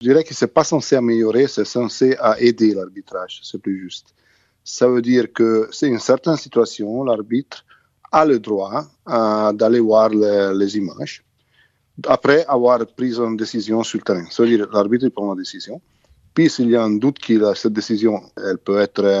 Je dirais que c'est pas censé améliorer, c'est censé aider l'arbitrage, c'est plus juste. Ça veut dire que c'est une certaine situation, l'arbitre a le droit d'aller voir les images après avoir pris une décision sur le terrain. Ça veut dire que l'arbitre prend la décision. Puis s'il y a un doute que cette décision elle peut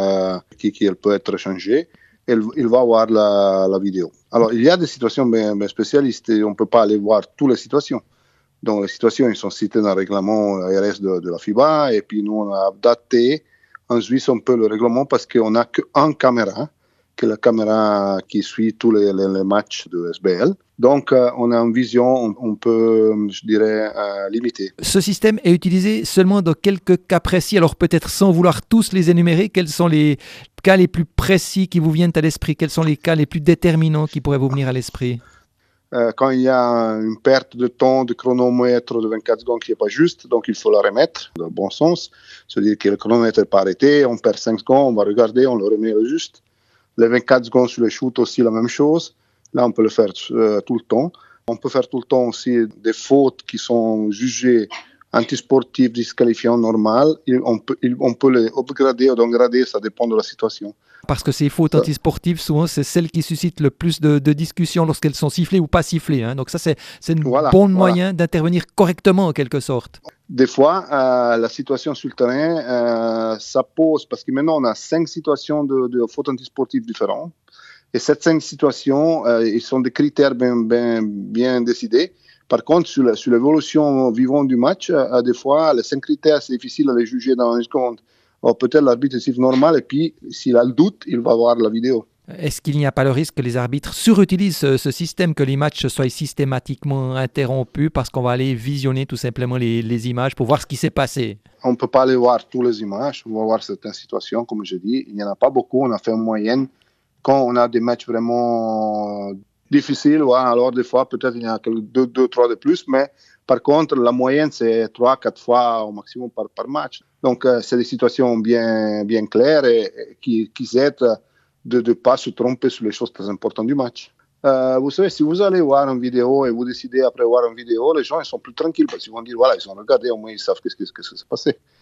être changée, il va voir la vidéo. Alors il y a des situations bien spécialistes et on ne peut pas aller voir toutes les situations. Donc les situations ils sont citées dans le règlement ARS de la FIBA et puis nous on a adapté en Suisse un peu le règlement parce qu'on n'a qu'une caméra, que la caméra qui suit tous les matchs de SBL. Donc, on a une vision un peu, je dirais, limitée. Ce système est utilisé seulement dans quelques cas précis. Alors peut-être sans vouloir tous les énumérer, quels sont les cas les plus précis qui vous viennent à l'esprit? Quels sont les cas les plus déterminants qui pourraient vous venir à l'esprit? Quand il y a une perte de temps de chronomètre de 24 secondes qui n'est pas juste, donc il faut la remettre dans le bon sens. C'est-à-dire que le chronomètre n'est pas arrêté, on perd 5 secondes, on va regarder, on le remet au juste. Les 24 secondes sur le shoot aussi la même chose. Là, on peut le faire tout le temps. On peut faire tout le temps aussi des fautes qui sont jugées antisportives, disqualifiantes, normales. On peut les upgrader ou downgrader, ça dépend de la situation. Parce que ces fautes antisportives, souvent, c'est celles qui suscitent le plus de discussions lorsqu'elles sont sifflées ou pas sifflées. Hein. Donc ça, c'est un bon moyen d'intervenir correctement, en quelque sorte. Des fois, la situation sur le terrain, ça pose, parce que maintenant, on a 5 situations de fautes antisportives différentes. Et ces 5 situations, ils sont des critères bien décidés. Par contre, sur l'évolution vivante du match, des fois, les 5 critères, c'est difficile à les juger dans une seconde. Alors, peut-être l'arbitre siffle normal et puis, s'il a le doute, il va voir la vidéo. Est-ce qu'il n'y a pas le risque que les arbitres surutilisent ce système, que les matchs soient systématiquement interrompus parce qu'on va aller visionner tout simplement les images pour voir ce qui s'est passé? On ne peut pas aller voir toutes les images. On va voir certaines situations, comme je dis. Il n'y en a pas beaucoup. On a fait une moyenne. Quand on a des matchs vraiment difficiles, ouais, alors des fois, peut-être il y en a 2, 3 de plus. Mais par contre, la moyenne, c'est 3, 4 fois au maximum par match. Donc, c'est des situations bien claires et qui aident de ne pas se tromper sur les choses très importantes du match. Vous savez, si vous allez voir une vidéo et vous décidez après voir une vidéo, les gens ils sont plus tranquilles parce qu'ils vont dire, voilà, ils ont regardé, au moins ils savent qu'est-ce qui s'est passé.